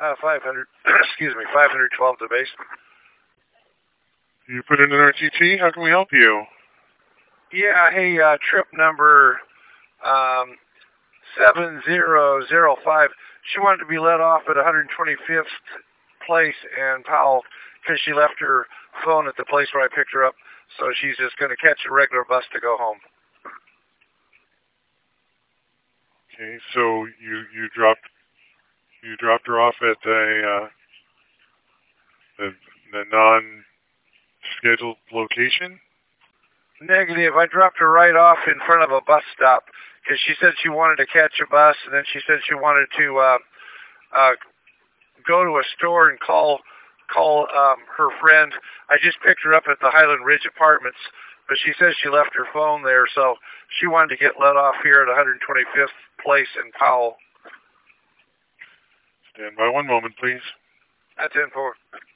500, excuse me, 512 to base. You put in an RTT? How can we help you? Yeah, hey, trip number 7005. She wanted to be let off at 125th Place and Powell because she left her phone at the place where I picked her up. So she's just going to catch a regular bus to go home. Okay, so you dropped her off at the non-scheduled location? Negative. I dropped her right off in front of a bus stop because she said she wanted to catch a bus, and then she said she wanted to go to a store and call her friend. I just picked her up at the Highland Ridge Apartments, but she says she left her phone there, so she wanted to get let off here at 125th Place in Powell. Stand by one moment, please. That's 10-4.